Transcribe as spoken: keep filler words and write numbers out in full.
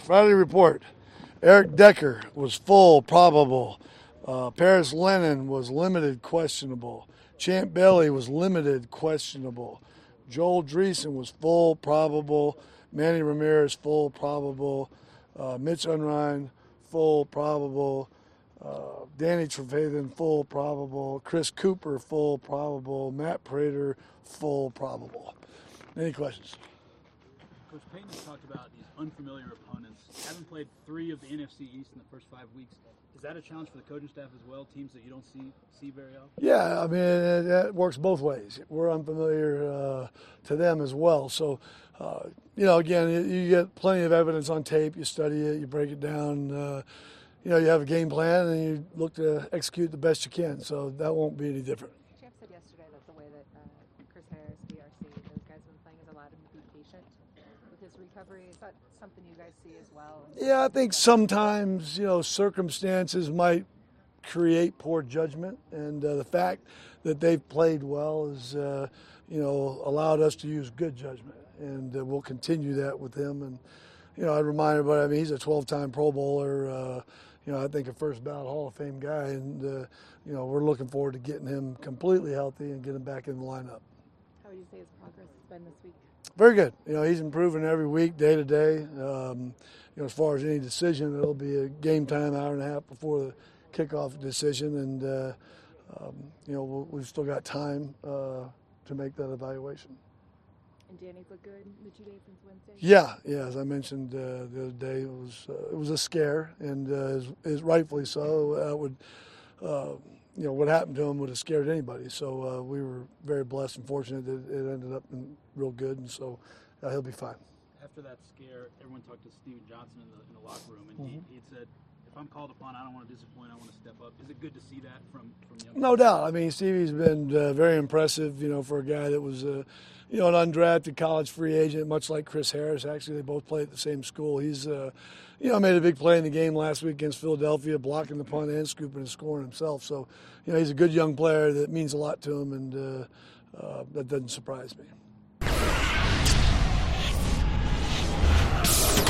Friday report. Eric Decker was full, probable. Uh, Paris Lennon was limited, questionable. Champ Bailey was limited, questionable. Joel Dreesen was full, probable. Manny Ramirez, full, probable. Uh, Mitch Unrein, full, probable. Uh, Danny Trevathan, full, probable. Chris Cooper, full, probable. Matt Prater, full, probable. Any questions? Coach Payton has talked about these unfamiliar opponents. Having played three of the N F C East in the first five weeks, is that a challenge for the coaching staff as well, teams that you don't see see very often? Yeah, I mean, it, it works both ways. We're unfamiliar uh, to them as well. So, uh, you know, again, you, you get plenty of evidence on tape. You study it, you break it down. Uh, you know, you have a game plan, and you look to execute the best you can. So that won't be any different. Champ said yesterday that the way that uh, Chris Harris, D R C, those guys have been playing has allowed him to be patient with his recovery. Is that something you guys see as well? Yeah, I think sometimes, you know, circumstances might create poor judgment, and uh, the fact that they've played well has, uh, you know, allowed us to use good judgment, and uh, we'll continue that with him. And, you know, I'd remind everybody, I mean, he's a twelve-time Pro Bowler, uh, you know, I think a first ballot Hall of Fame guy, and, uh, you know, we're looking forward to getting him completely healthy and getting him back in the lineup. How would you say his progress has been this week? Very good. You know, he's improving every week, day to day. Um, you know, as far as any decision, it'll be a game time, hour and a half before the kickoff decision, and uh, um, you know, we'll, we've still got time uh, to make that evaluation. And Danny's looked good in the two days since Wednesday? Yeah, yeah. As I mentioned uh, the other day, it was uh, it was a scare, and uh, is, is rightfully so. Uh, would uh, you know, what happened to him would have scared anybody. So uh, we were very blessed and fortunate that it ended up in real good, and so uh, he'll be fine. After that scare, everyone talked to Steven Johnson in the, in the locker room, and mm-hmm. he, he had said, if I'm called upon, I don't want to disappoint, I want to step up. Is it good to see that from, from young No doubt. I mean, Stevie's been uh, very impressive, you know, for a guy that was, uh, you know, an undrafted college free agent, much like Chris Harris. Actually, they both play at the same school. He's, uh, you know, made a big play in the game last week against Philadelphia, blocking the punt and scooping and scoring himself. So, you know, he's a good young player that means a lot to him, and uh, uh, that doesn't surprise me.